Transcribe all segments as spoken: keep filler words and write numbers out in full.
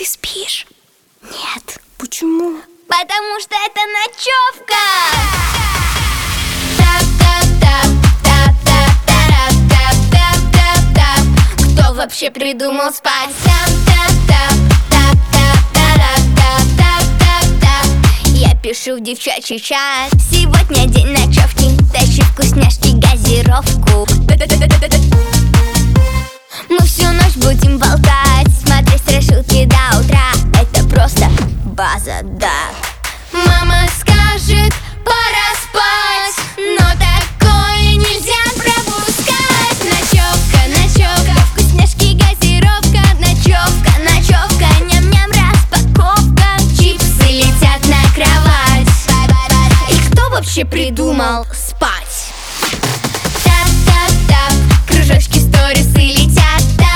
Ты спишь? Нет. Почему? Потому что это ночевка! Кто вообще придумал спать? Я пишу в девчачий чат. Сегодня день ночевки. Тащи вкусняшки, газировку. Мы всю ночь будем болтать, смотреть страшилки до утра. Это просто база, да. Мама скажет, пора спать, но такое нельзя пропускать. Ночевка, ночевка, вкусняшки, газировка. Ночевка, ночевка, ням-ням, распаковка. Чипсы летят на кровать. И кто вообще придумал спать? Тап-тап-тап, кружочки, сторисы летят.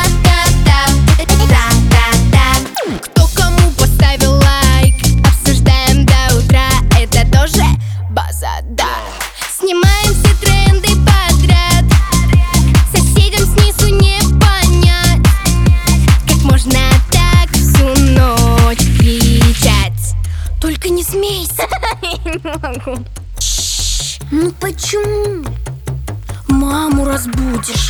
Тап-тап-тап, кто кому поставил лайк? Обсуждаем до утра, это тоже база, да. Снимаем все тренды подряд. Соседям снизу не понять, как можно так всю ночь кричать. Только не смейся. Я не могу. Ну почему? Маму разбудишь.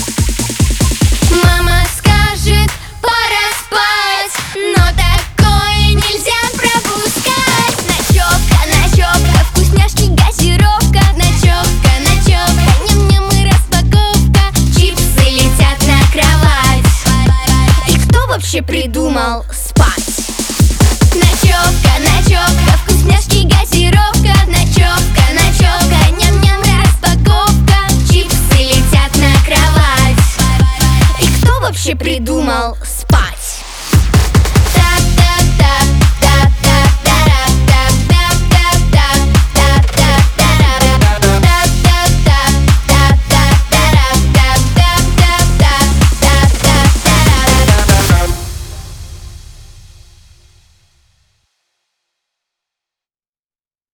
Мама скажет, пора спать, но такое нельзя пропускать. Ночевка, ночевка, вкусняшки, газировка. Ночевка, ночевка, ням-ням и распаковка. Чипсы летят на кровать. И кто вообще придумал спать? Ночевка, ночевка, вкусняшки, газировка. Ночевка, ночевка, ням-ням, распаковка. Чипсы летят на кровать. И кто вообще придумал спать?